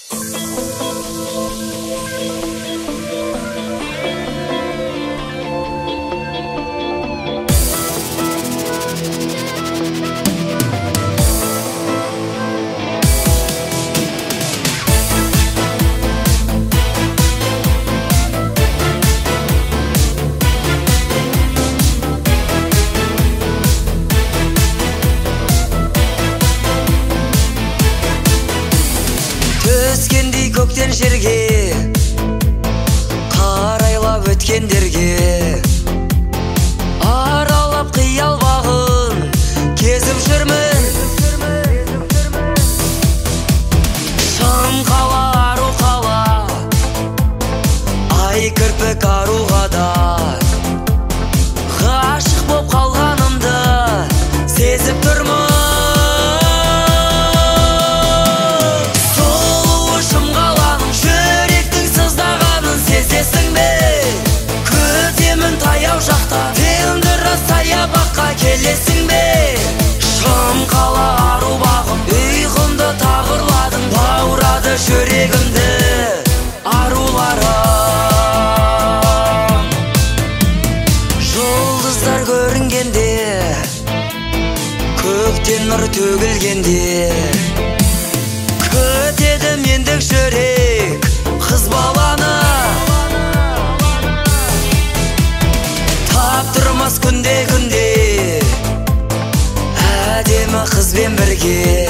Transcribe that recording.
Өскендей көктен жерге қарайлап өткендерге аралап қиял бағын кезіп жүрмін. Шам қала, ару қала, ай кірпік аруға да ғашық боп қалғанымды сезіп тұрмын. Келесің бе? Шам қала, ару бағым, ұйқымды тағырладың, баурады жүрегімді аруларым. Жұлдыздар көрінгенде, көктен нұр төгілгенде, күтеді мендік жүрек қыз баланы. Таптырмас күнде-күнде әдемі қызбен бірге.